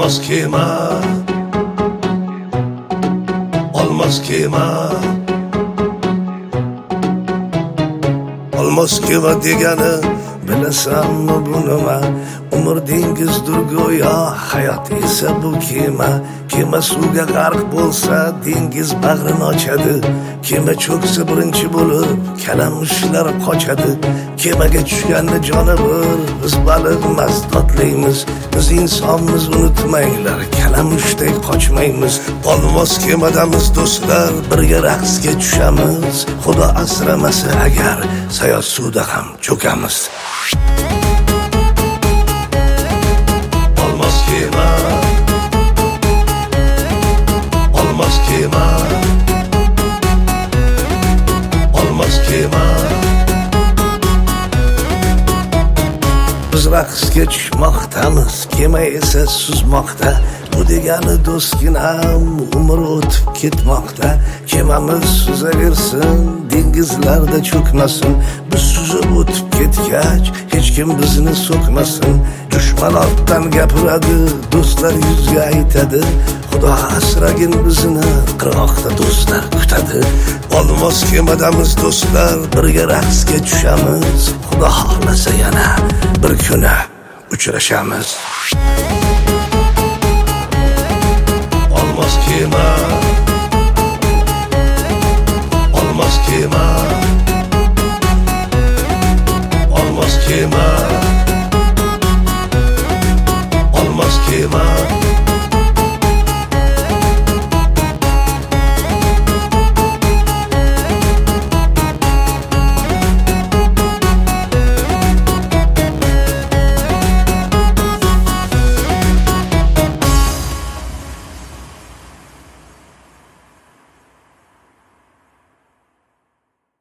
olmos kema, olmos kema, olmos kema degani bilasanmi buni man? Umr dengizdir go'yo, hayot esa bu kema. Kema suvga g'arq bo'lsa, dengiz bag'rini ochadi. Kema cho'ksa birinchi bo'lib, kalamushlar qochadi. Kemaga tushganni jonivor, biz baliq mast otlaymiz. Biz insonmiz, unutmanglar, kalamushdek qochmaymiz. Olmos kemadamiz do'stlar, birga raqsga tushamiz. Xudo asramasa agar, sayoz suvda ham cho'kamiz. Olmos kema, olmos kema, olmos kema. Biz raqsga tushmoqdamiz, kema esa suzmoqda. Bu degani do'stginam, umr o'tib ketmoqda. Kemamiz suzaversin, dengizlarda cho'kmasin. Biz suzib o'tib ketgach, hech kim bizni so'kmasin. Dushman ortdan gapiradi, do'stlar yuzga aytadi. Xudo asragin bizni, qirg'oqda do'stlar kutadi. Olmos kemadamiz do'stlar, birga raqsga tushamiz. Xudo xohlasa yana bir kuni uchrashamiz. Olmos kema.